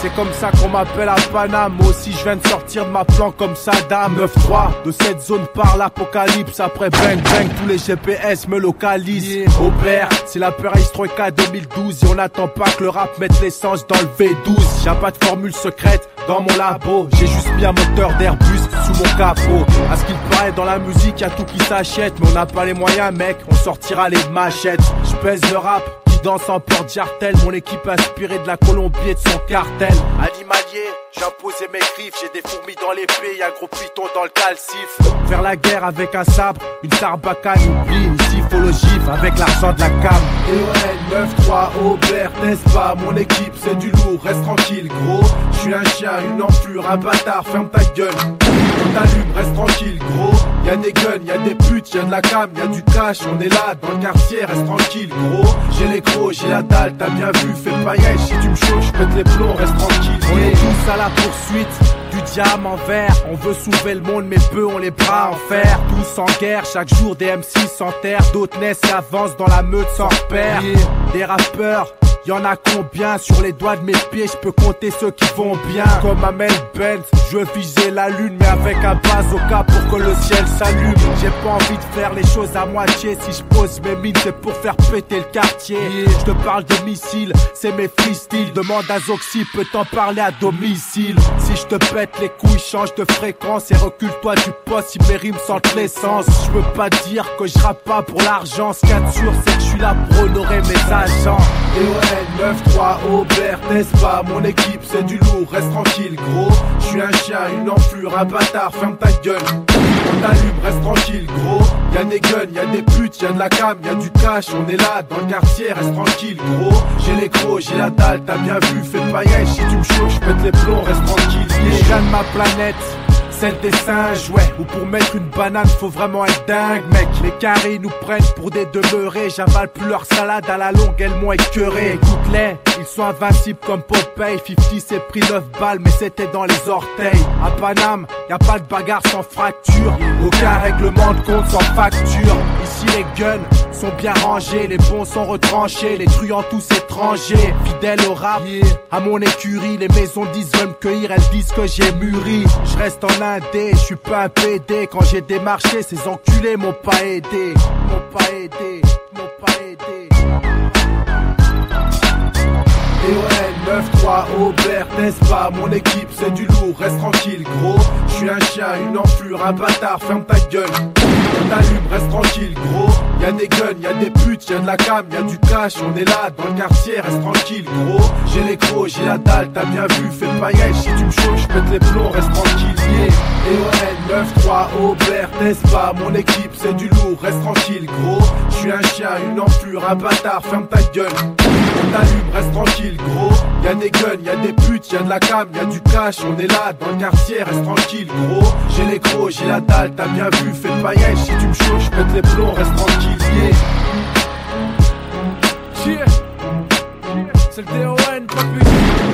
c'est comme ça qu'on m'appelle à Paname. Moi aussi je viens de sortir de ma planque comme Saddam. 9-3, de cette zone par l'apocalypse. Après bang bang, tous les GPS me localisent. Aubert, c'est la Perestroïka 2012. Et on n'attend pas que le rap mette l'essence dans le V12. Y'a pas de formule secrète dans mon labo. J'ai juste mis un moteur d'Airbus sous mon capot. À ce qu'il paraît dans la musique y'a tout qui s'achète. Mais on n'a pas les moyens mec, on sortira les machettes. Je pèse le rap qui danse en porte-jartel. Mon équipe inspirée de la Colombie et de son cartel. Animalier, j'ai imposé mes griffes. J'ai des fourmis dans l'épée, y'a un gros python dans le calcif. Faire la guerre avec un sabre, une sarbacane, oublie. Ici faut le gif avec l'argent de la cam. EON 9-3 Aubert, n'est-ce pas? Mon équipe c'est du lourd, reste tranquille gros. Je suis un chien, une enflure, un bâtard, ferme ta gueule. T'allumes, reste tranquille gros. Y'a des guns, y'a des putes, y'a de la cam, y'a du cash. On est là dans le quartier, reste tranquille gros. J'ai les gros, j'ai la dalle, t'as bien vu, fais paillettes. Si tu me chauffes, j'pète les plombs, reste tranquille. On est tous à la poursuite du diamant vert. On veut soulever le monde mais peu ont les bras en fer. Tous en guerre, chaque jour des M6 s'enterrent. D'autres naissent et avancent dans la meute sans repère. Des rappeurs, y'en a combien? Sur les doigts de mes pieds, je peux compter ceux qui vont bien. Comme Amel Benz, je veux viser la lune, mais avec un bazooka pour que le ciel s'allume. J'ai pas envie de faire les choses à moitié. Si je pose mes mines, c'est pour faire péter le quartier. Je te parle de missiles, c'est mes freestyles. Demande à Zoxy, peut t'en parler à domicile. Si je te pète les couilles, change de fréquence et recule-toi du poste si mes rimes sentent l'essence. Je peux pas dire que je rappe pas pour l'argent. Ce qu'il y a de sûr, c'est que je suis là pour honorer mes agents. EON 9-3 Aubert, n'est-ce pas? Mon équipe c'est du lourd, reste tranquille gros. Je suis un chien, une enflure, un bâtard, ferme ta gueule. On t'allume, reste tranquille gros. Y'a des guns, y'a des putes, y'a de la cam, y'a du cash. On est là dans le quartier, reste tranquille gros. J'ai les gros, j'ai la dalle, t'as bien vu, fais paillettes. Si tu me chauffes, j'pète les plombs, reste tranquille. Je viens de ma planète, celle des singes, ouais. Ou pour mettre une banane, faut vraiment être dingue, mec. Les carrés nous prennent pour des demeurés. J'avale plus leur salade, à la longue, elles m'ont écœuré. Écoute-les, ils sont invincibles comme Popeye. 50 s'est pris 9 balles, mais c'était dans les orteils. À Paname, y'a pas de bagarre sans fracture. Aucun règlement de compte sans facture. Ici les guns sont bien rangés, les bons sont retranchés, les truands tous étrangers. Fidèles au rap, à mon écurie, les maisons disent veulent me cueillir, elles disent que j'ai mûri. Je reste en indé, je suis pas un PD. Quand j'ai démarché, ces enculés m'ont pas aidé. M'ont pas aidé, m'ont pas aidé. EON 9-3 Aubert, n'est-ce pas? Mon équipe c'est du lourd, reste tranquille gros. Je suis un chien, une enflure, un bâtard, ferme ta gueule. On t'allume, reste tranquille gros. Y'a des guns, y'a des putes, y'a de la cam, y'a du cash. On est là dans le quartier, reste tranquille gros. J'ai les gros, j'ai la dalle, t'as bien vu, fais paillettes. Si tu me chauffes, j'pète les plombs, reste tranquille. EON 9-3 Aubert, n'est-ce pas? Mon équipe c'est du lourd, reste tranquille gros. Je suis un chien, une enflure, un bâtard, ferme ta gueule. On t'allume, reste tranquille gros. Y'a des guns, y'a des putes, y'a de la cam, y'a du cash. On est là dans le quartier, reste tranquille gros. J'ai les gros, j'ai la dalle, t'as bien vu, fais paillettes. Si tu me chauffes, j'pète les plombs, reste tranquille. C'est le DON, pas plus.